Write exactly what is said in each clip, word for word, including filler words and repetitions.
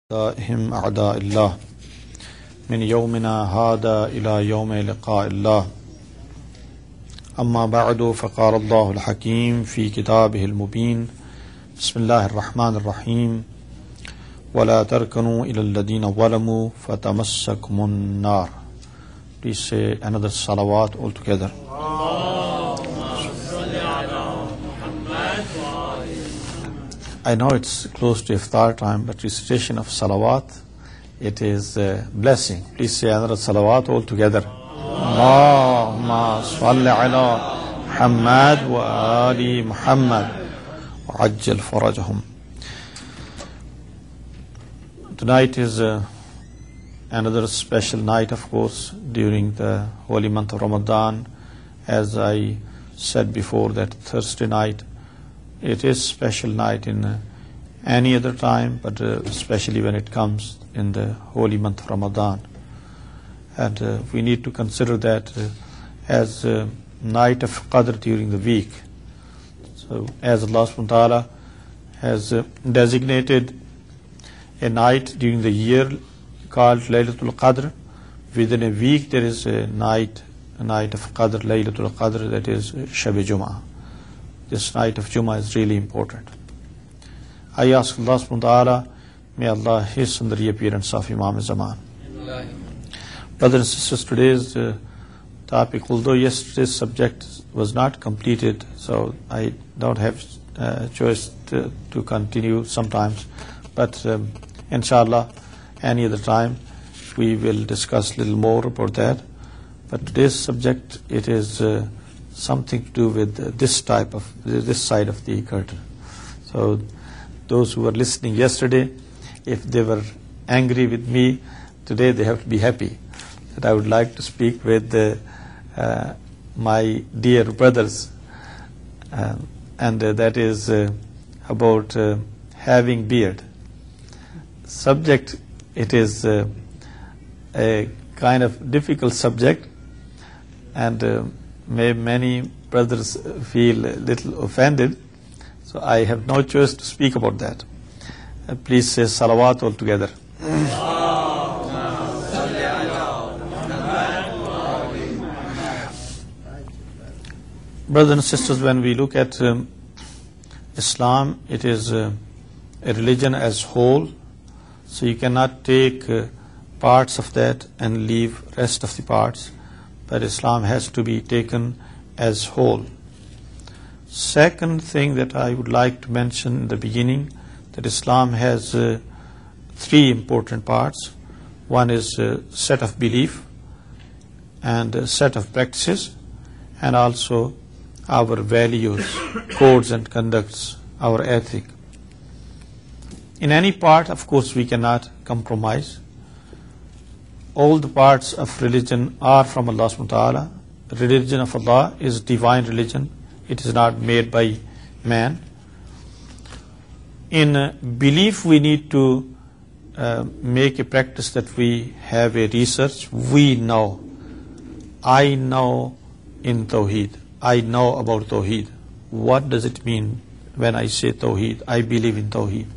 هم أعداء الله من يومنا هذا إلى يوم لقاء الله أما بعد فقال الله الحكيم في كتابه المبين بسم الله الرحمن الرحيم ولا تركنوا إلى الذين ظلموا فتمسكم النار. Please say another salawat all together. I know it's close to iftar time, but recitation of salawat, it is a blessing. Please say another salawat all together. Allahumma salli ala Muhammad wa ali Muhammad wa ajjal farajahum. Tonight is uh, another special night, of course, during the holy month of Ramadan. As I said before, that Thursday night, it is special night in uh, any other time, but uh, especially when it comes in the holy month of Ramadan. And uh, we need to consider that uh, as a night of Qadr during the week. So as Allah subhanahu wa ta'ala has uh, designated a night during the year called Laylatul Qadr, within a week there is a night, a night of Qadr, Laylatul Qadr, that is Shab-e Jum'ah. This night of Jummah is really important. I ask Allah subhanahu wa ta'ala, may Allah hasten the reappearance of Imam Zaman. Brothers and sisters, today's uh, topic, although yesterday's subject was not completed, so I don't have uh, choice to, to continue sometimes, but um, inshallah, any other time, we will discuss a little more about that. But today's subject, it is uh, something to do with uh, this type of, this side of the curtain. So those who were listening yesterday, if they were angry with me, today they have to be happy that I would like to speak with uh, uh, my dear brothers, uh, and uh, that is uh, about uh, having beard. Subject, it is uh, a kind of difficult subject, and uh, may many brothers feel a little offended, so I have no choice to speak about that. Uh, please say salawat all together. Brothers and sisters, when we look at um, Islam, it is uh, a religion as whole, so you cannot take uh, parts of that and leave rest of the parts, but Islam has to be taken as whole. Second thing that I would like to mention in the beginning, that Islam has uh, three important parts. One is a set of belief, and a set of practices, and also our values, codes and conducts, our ethic. In any part, of course, we cannot compromise. All the parts of religion are from Allah subhanahu wa ta'ala. The religion of Allah is divine religion. It is not made by man. In uh, belief, we need to uh, make a practice that we have a research. We know. I know in Tawheed. I know about Tawheed. What does it mean when I say Tawheed? I believe in Tawheed.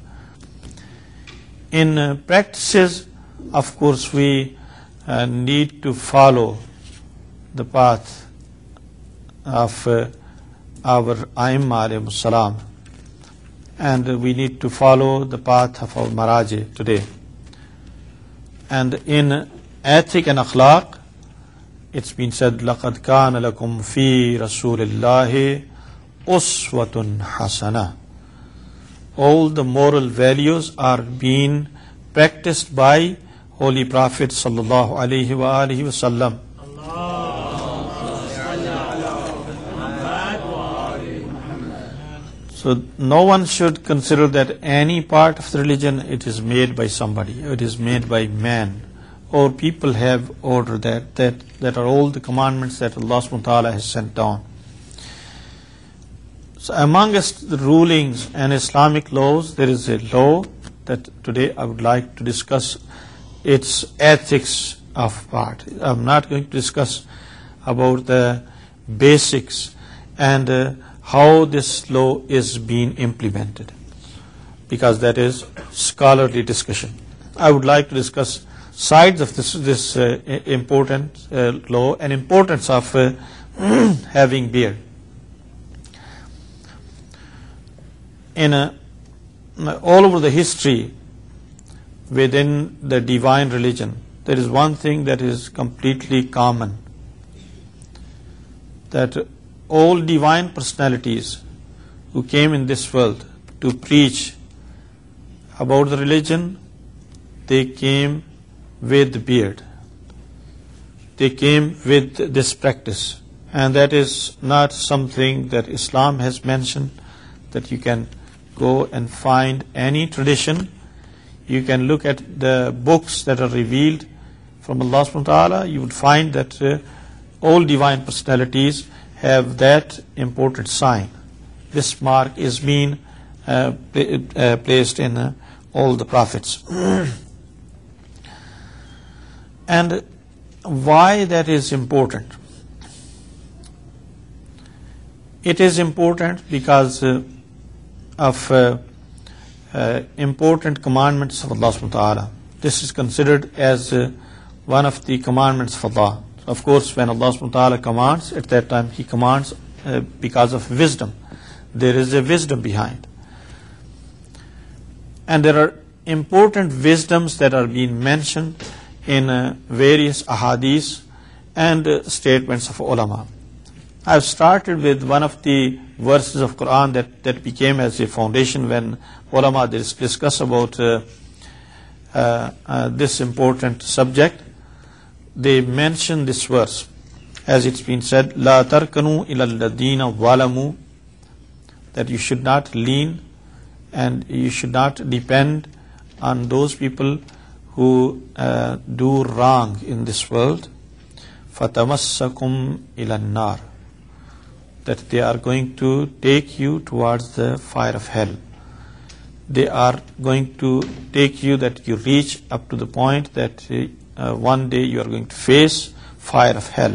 In uh, practices, of course, we uh, need to follow the path of uh, our Aimma alayhimus salam, and uh, we need to follow the path of our Maraji today. And in ethic and akhlaq, it's been said, لَقَدْ كَانَ لَكُمْ فِي رَسُولِ اللَّهِ أُسْوَةٌ حَسَنَةٌ. All the moral values are being practiced by Holy Prophet sallallahu alaihi wa alihi wasallam. So no one should consider that any part of the religion, it is made by somebody, it is made by man, or people have ordered that, that, that are all the commandments that Allah subhanahu wa ta'ala has sent down. So amongst the rulings and Islamic laws, there is a law that today I would like to discuss its ethics of part. I'm not going to discuss about the basics and uh, how this law is being implemented, because that is scholarly discussion. I would like to discuss sides of this this uh, important uh, law and importance of uh, having beard. In a, all over the history within the divine religion, there is one thing that is completely common, that all divine personalities who came in this world to preach about the religion, they came with beard. They came with this practice. And that is not something that Islam has mentioned, that you can go and find any tradition. You can look at the books that are revealed from Allah subhanahu wa ta'ala. You would find that uh, all divine personalities have that important sign. This mark is being uh, pl- uh, placed in uh, all the prophets. And why that is important? It is important because uh, of uh, uh, important commandments of Allah subhanahu wa ta'ala. This is considered as uh, one of the commandments of Allah. Of course, when Allah subhanahu wa ta'ala commands, at that time He commands uh, because of wisdom. There is a wisdom behind. And there are important wisdoms that are being mentioned in uh, various ahadith and uh, statements of ulama. I've started with one of the verses of Quran that, that became as a foundation when ulama dis- discuss about uh, uh, uh, this important subject. They mention this verse, as it's been said, "La tarkanu ila alladina walamu," that you should not lean and you should not depend on those people who uh, do wrong in this world. "Fatamassakum ila an-nar," that they are going to take you towards the fire of hell. They are going to take you that you reach up to the point that uh, one day you are going to face fire of hell.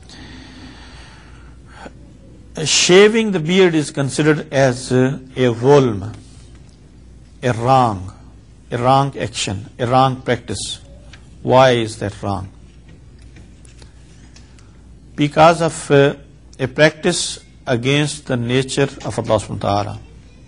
Shaving the beard is considered as uh, a zulm, a wrong, a wrong action, a wrong practice. Why is that wrong? Because of uh, a practice against the nature of Allah subhanahu wa ta'ala.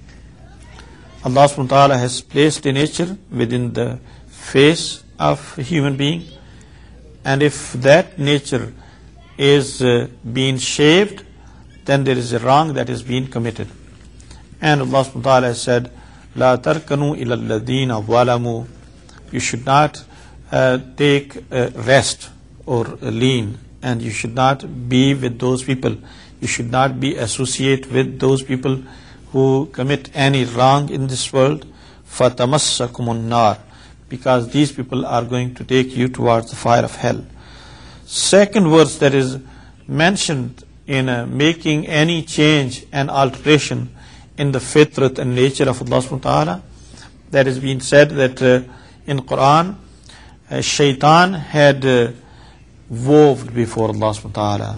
Allah subhanahu wa ta'ala has placed a nature within the face of a human being, and if that nature is uh, being shaved, then there is a wrong that is being committed. And Allah subhanahu wa ta'ala has said, "La tarkanu ila alladina walamu," you should not uh, take uh, rest or uh, lean, and you should not be with those people. You should not be associate with those people who commit any wrong in this world. "Fatamassakumun nar," because these people are going to take you towards the fire of hell. Second verse that is mentioned in uh, making any change and alteration in the fitrat and nature of Allah subhanahu wa ta'ala, that has been said that uh, in Quran, uh, shaitan had uh, vowed before Allah subhanahu wa ta'ala.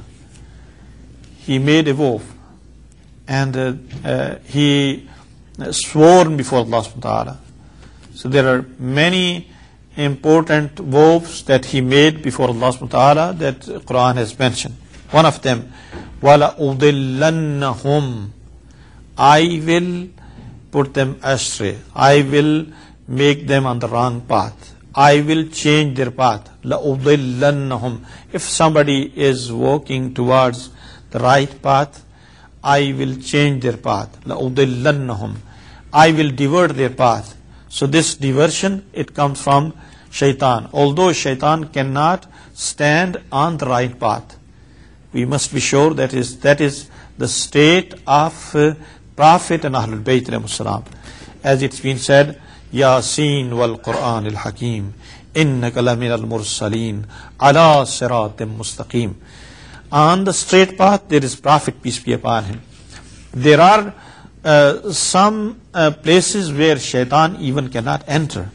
He made a vow, and uh, uh, he sworn before Allah subhanahu wa ta'ala. So there are many important vows that he made before Allah subhanahu wa ta'ala that Quran has mentioned. One of them, "Wala udillannahum," I will put them astray. I will make them on the wrong path. I will change their path. La udillannahum. If somebody is walking towards the right path, I will change their path. La udillannahum. I will divert their path. So this diversion, it comes from shaitan. Although shaitan cannot stand on the right path, we must be sure that is that is the state of uh, Prophet and Ahlul Bayt alayhimus salam. As it's been said, "Yasin wal Quran al Hakim, innaka lamin al mursaleen, ala siratim mustaqim." On the straight path there is Prophet, peace be upon him. There are uh, some uh, places where shaitan even cannot enter.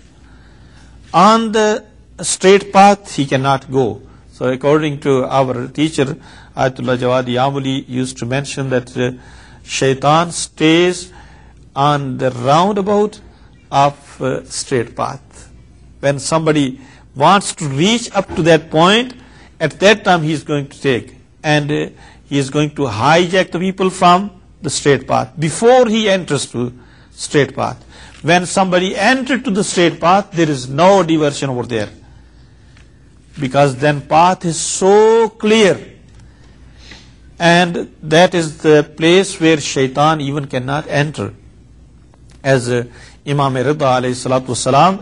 On the straight path he cannot go. So according to our teacher, Ayatollah Jawad Yamuli used to mention that uh, shaitan stays on the roundabout of uh, straight path. when somebody wants to reach up to that point, at that time he is going to take, and uh, he is going to hijack the people from the straight path before he enters to straight path. When somebody enters to the straight path, there is no diversion over there, because then path is so clear, and that is the place where shaitan even cannot enter. As uh, Imam Rida alayhi salatu wasalam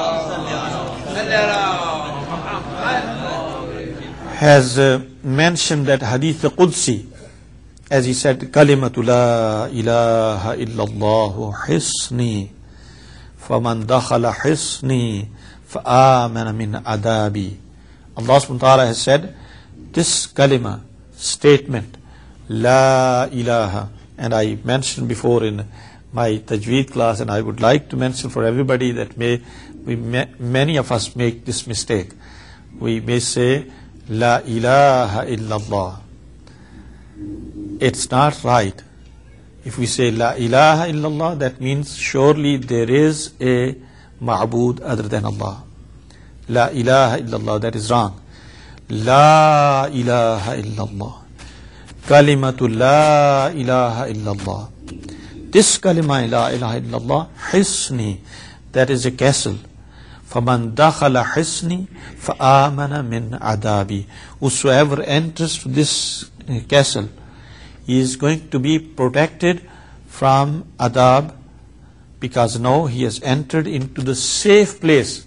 has uh, mentioned that hadith Qudsi, as he said, kalimatu la ilaha illallah hisni faman dakhala hisni fa'amana min adabi. Allah subhanahu wa ta'ala has said, this kalima, statement, la ilaha, and I mentioned before in my tajweed class, and I would like to mention for everybody that may we may, many of us make this mistake. We may say la ilaha illallah. It's not right. If we say la ilaha illallah, that means surely there is a ma'bud other than Allah. La ilaha illallah, that is wrong. La ilaha illallah. Kalimatu la ilaha illallah. This kalima la ilaha illallah, hisni, that is a castle. فَمَنْ دَخَلَ حِسْنِ فَآمَنَ مِنْ عَذَابِ. Whosoever enters to this castle, he is going to be protected from adab, because now he has entered into the safe place.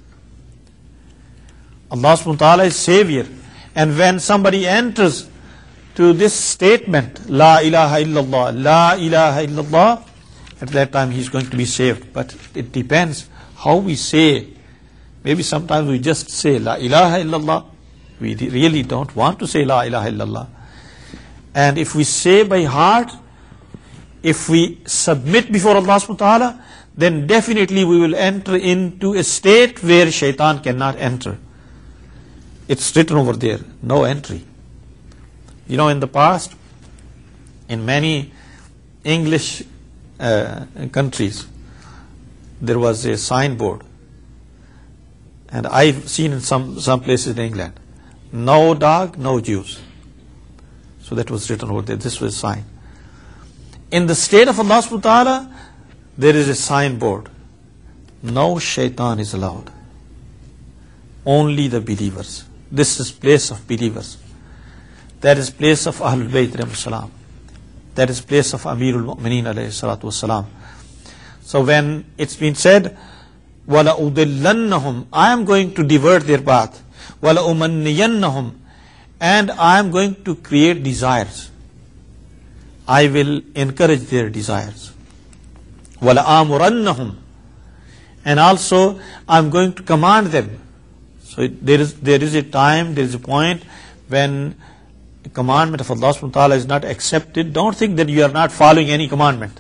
Allah subhanahu wa ta'ala is Savior, and when somebody enters to this statement, La ilaha illallah, La ilaha illallah, at that time he is going to be saved. But it depends how we say. Maybe sometimes we just say La ilaha illallah, we really don't want to say La ilaha illallah. And if we say by heart, if we submit before Allah subhanahu wa ta'ala, then definitely we will enter into a state where shaitan cannot enter. It's written over there, no entry. You know, in the past, in many English uh, countries, there was a signboard, and I've seen in some, some places in England, no dog, no Jews. So that was written over there. This was a sign. In the state of Allah subhanahu wa ta'ala, there is a signboard, no shaitan is allowed, only the believers. This is place of believers. That is place of Ahlul Bayt alayhi salam. That is place of Amirul Mu'mineen alayhi salatu wasalam. So when it's been said, wala udillannahum, I am going to divert their path, wala umanniyannahum, and I am going to create desires. I will encourage their desires. Wala amurannahum, and also I am going to command them. So it, there is there is a time, there is a point when the commandment of Allah subhanahu wa ta'ala is not accepted. Don't think that you are not following any commandment.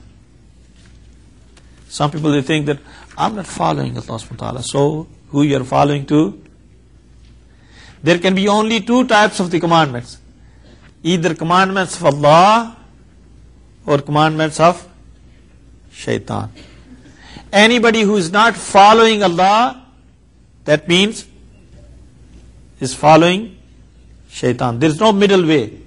Some people, they think that I'm not following Allah subhanahu wa ta'ala. So who you are following to? There can be only two types of the commandments. Either commandments of Allah or commandments of shaitan. Anybody who is not following Allah, that means is following shaitan. There is no middle way.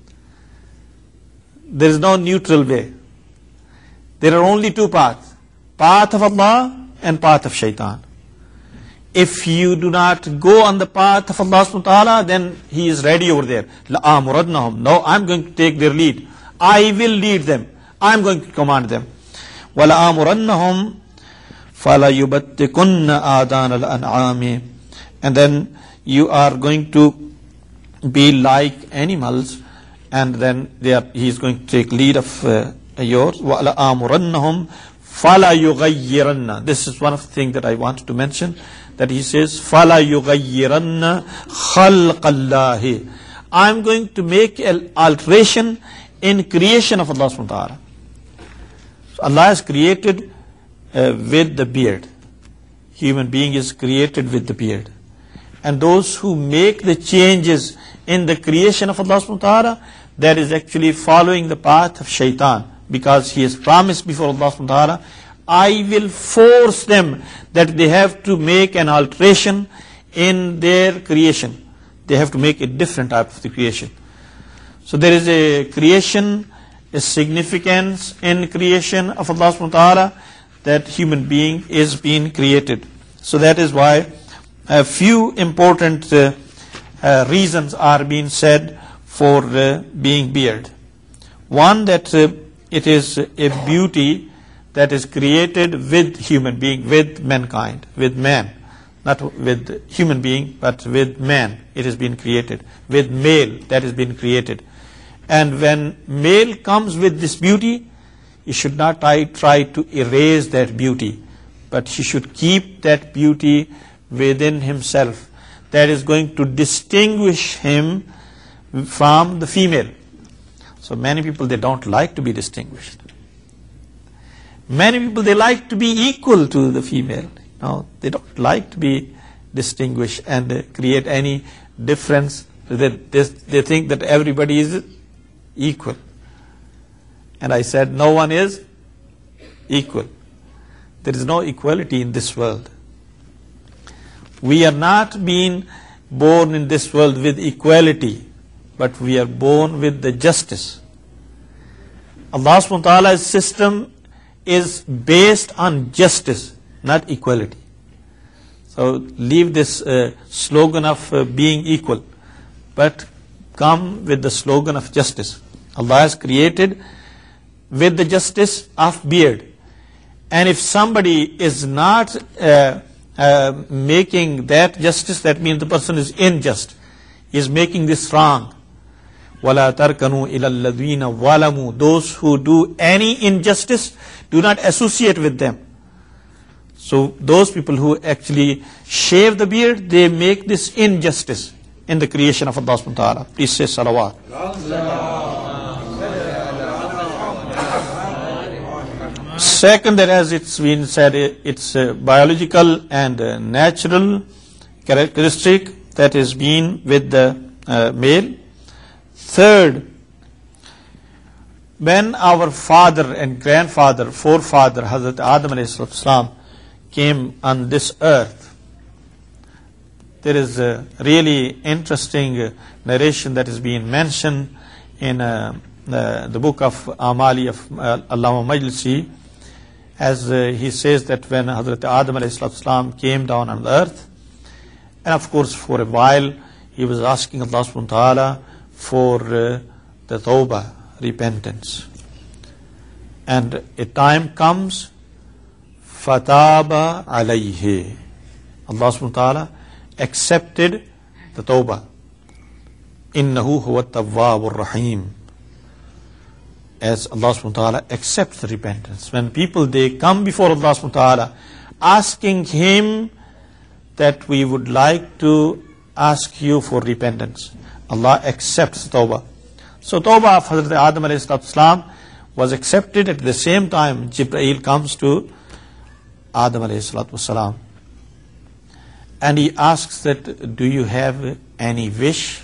There is no neutral way. There are only two paths. Path of Allah and path of shaitan. If you do not go on the path of Allah subhanahu wa ta'ala, then he is ready over there. لَآمُرَدْنَهُمْ. No, I'm going to take their lead. I will lead them. I'm going to command them. وَلَآمُرَنَّهُمْ فَلَيُبَتِّكُنَّ آذَانَ الْأَنْعَامِ. And then you are going to be like animals, and then they are, he is going to take lead of uh, yours. وَلَآمُرَنَّهُمْ فَلَا يُغَيِّرَنَّ. This is one of the things that I wanted to mention, that he says, فَلَا يُغَيِّرَنَّ خَلْقَ اللَّهِ. I am going to make an alteration in creation of Allah subhanahu wa ta'ala. So Allah has created uh, with the beard. Human being is created with the beard. And those who make the changes in the creation of Allah subhanahu wa ta'ala, that is actually following the path of shaitan, because he has promised before Allah subhanahu wa ta'ala, I will force them that they have to make an alteration in their creation. They have to make a different type of the creation. So there is a creation, a significance in creation of Allah subhanahu wa ta'ala, that human being is being created. So that is why a few important uh, uh, reasons are being said for uh, being beard. One, that uh, it is a beauty that is created with human being, with mankind, with man. Not with human being, but with man. It has been created. With male, that has been created. And when male comes with this beauty, he should not try, try to erase that beauty, but he should keep that beauty within himself. That is going to distinguish him from the female. So many people, they don't like to be distinguished. Many people, they like to be equal to the female. No, they don't like to be distinguished and uh, create any difference. They, they, they think that everybody is equal. And I said, no one is equal. There is no equality in this world. We are not being born in this world with equality, but we are born with the justice. Allah subhanahu wa ta'ala's system is based on justice, not equality. So leave this uh, slogan of uh, being equal, but come with the slogan of justice. Allah has created with the justice of beard. And if somebody is not uh, uh, making that justice, that means the person is unjust. He is making this wrong. وَلَا تَرْكَنُوا إِلَى الَّذِينَ ظَلَمُوا. Those who do any injustice, do not associate with them. So those people who actually shave the beard, they make this injustice in the creation of Allah subhanahu wa ta'ala. Please say salawat. Second, that as it's been said, it's a biological and a natural characteristic that is been with the uh, male. Third, when our father and grandfather, forefather, Hazrat Adam alayhi salam, came on this earth, there is a really interesting narration that is being mentioned in uh, the, the book of Amali of uh, Allama Majlisi, as uh, he says that when Hazrat Adam alayhi salam came down on the earth, and of course for a while he was asking Allah subhanahu wa ta'ala for uh, the tawbah, repentance. And a time comes, fataba alayhi. Allah subhanahu wa ta'ala accepted the tawbah. Innahu huwa at-tawwabur rahim. As Allah subhanahu wa ta'ala accepts the repentance. When people, they come before Allah subhanahu wa ta'ala asking Him that we would like to ask you for repentance, Allah accepts tawbah. So tawbah of Hazrat Adam alayhi salam was accepted. At the same time, Jibreel comes to Adam alayhi salam and he asks that, do you have any wish,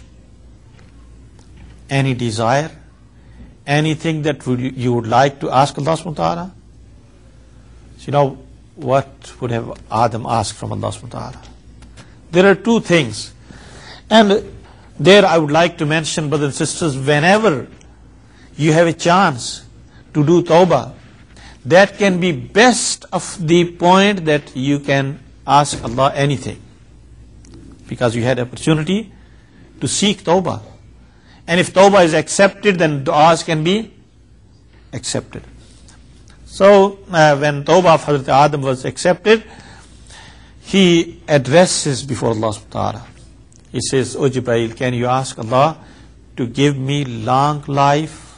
any desire, anything that would you would like to ask Allah subhanahu wa ta'ala? So you know, what would have Adam asked from Allah subhanahu wa ta'ala? There are two things. And there I would like to mention, brothers and sisters, whenever you have a chance to do tawbah, that can be best of the point that you can ask Allah anything. Because you had opportunity to seek tawbah. And if tawbah is accepted, then du'as can be accepted. So uh, when tawbah of Hazrat Adam was accepted, he addresses before Allah subhanahu wa ta'ala. He says, O Jibreel, can you ask Allah to give me long life?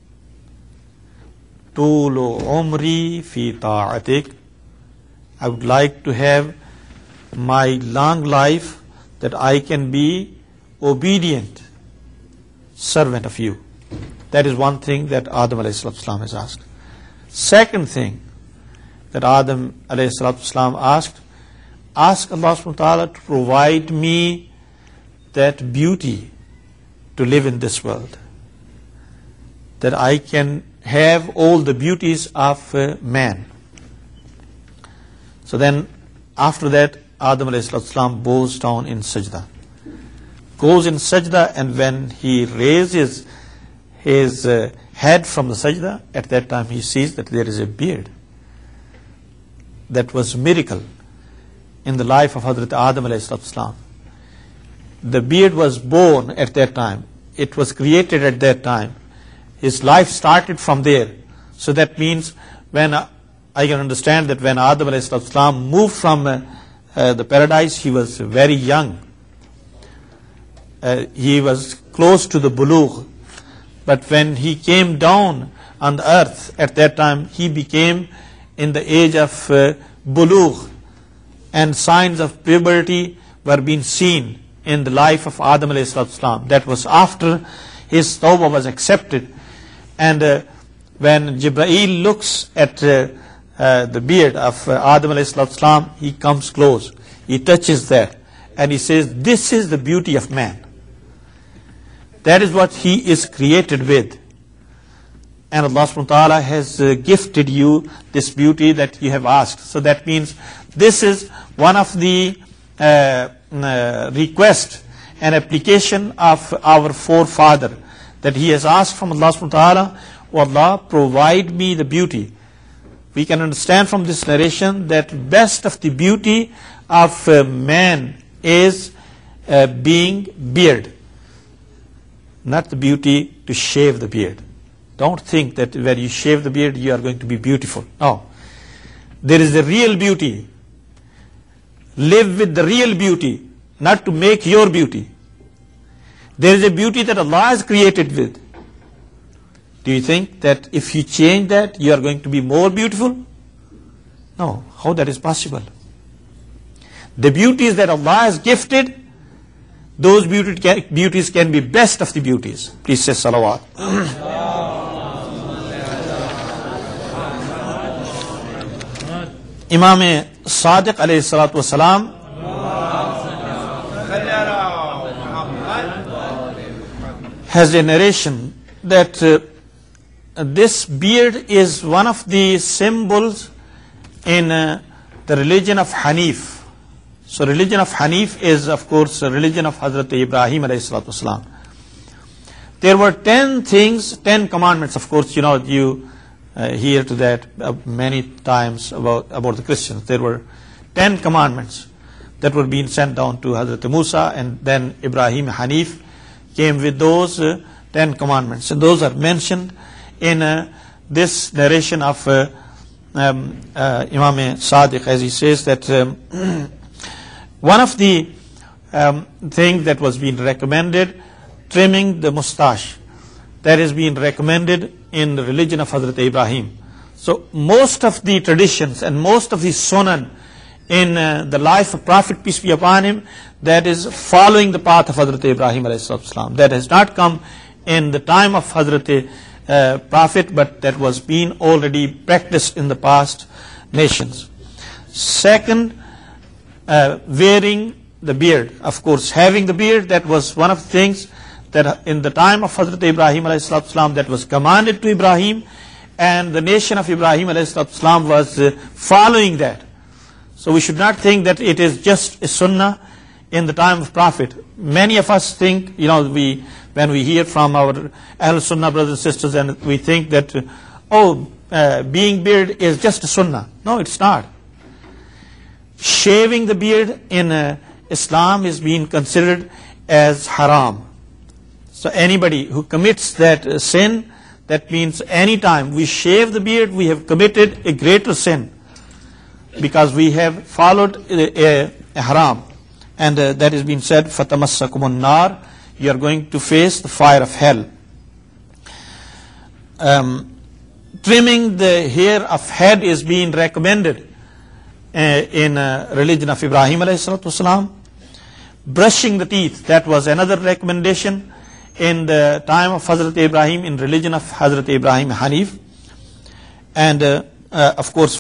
Tulu umri fi ta'atik. I would like to have my long life that I can be obedient servant of you. That is one thing that Adam alayhi salam has asked. Second thing that Adam alayhi salam asked, ask Allah subhanahu wa ta'ala to provide me that beauty to live in this world, that I can have all the beauties of uh, man. So then after that, Adam alayhi salam bows down in sajda. Goes in sajda, and when he raises his uh, head from the sajda, at that time he sees that there is a beard. That was a miracle in the life of Hazrat Adam alayhi salam. The beard was born at that time. It was created at that time. His life started from there. So that means when uh, I can understand that when Adam alayhi salam moved from uh, uh, the paradise, he was very young. Uh, he was close to the bulugh. But when he came down on the earth, at that time he became in the age of uh, bulugh, and signs of puberty were being seen in the life of Adam alayhi salam. That was after his tawbah was accepted. And uh, when Jibreel looks at uh, uh, the beard of uh, Adam alayhi salam, he comes close, he touches that, and he says, this is the beauty of man. That is what he is created with. And Allah subhanahu wa ta'ala has uh, gifted you this beauty that you have asked. So that means this is one of the uh, uh, request and application of our forefather, that he has asked from Allah subhanahu wa ta'ala, oh Allah, provide me the beauty. We can understand from this narration that best of the beauty of uh, man is uh, being beard. Not the beauty to shave the beard. Don't think that when you shave the beard you are going to be beautiful. No. There is a real beauty. Live with the real beauty, not to make your beauty. There is a beauty that Allah has created with. Do you think that if you change that you are going to be more beautiful? No. How that is possible? The beauties that Allah has gifted, those beauty can, beauties can be best of the beauties. Please say salawat. Imam Sadiq alayhi salatu wasalam has a narration that uh, this beard is one of the symbols in uh, the religion of Hanif. So religion of Hanif is, of course, a religion of Hazrat Ibrahim alayhi salatu wasalam. There were ten things, ten commandments. Of course, you know, you uh, hear to that uh, many times about, about the Christians. There were ten commandments that were being sent down to Hazrat Musa, and then Ibrahim Hanif came with those uh, ten commandments. And those are mentioned in uh, this narration of uh, um, uh, Imam Sadiq, as he says that um, one of the um, things that was being recommended, trimming the mustache, that is being recommended in the religion of Hazrat Ibrahim. So most of the traditions and most of the sunan in uh, the life of Prophet, peace be upon him, that is following the path of Hazrat Ibrahim alayhi salam. That has not come in the time of Hazrat uh, Prophet, but that was being already practiced in the past nations. Second, Uh, wearing the beard. Of course, having the beard, that was one of the things that in the time of Hazrat Ibrahim alayhi salam that was commanded to Ibrahim, and the nation of Ibrahim alayhi salam was uh, following that. So we should not think that it is just a sunnah in the time of Prophet. Many of us think, you know, we when we hear from our Ahl Sunnah brothers and sisters, and we think that, uh, oh, uh, being beard is just a sunnah. No, it's not. Shaving the beard in uh, Islam is being considered as haram. So anybody who commits that uh, sin, that means any time we shave the beard, we have committed a greater sin, because we have followed a, a, a haram. And uh, that is being said, فَتَمَسَّكُمُ النَّارِ, you are going to face the fire of hell. Um, trimming the hair of head is being recommended Uh, in uh, religion of Ibrahim alayhi salatu wasalam. Brushing the teeth, that was another recommendation in the time of Hazrat Ibrahim in religion of Hazrat Ibrahim Hanif. And uh, uh, of course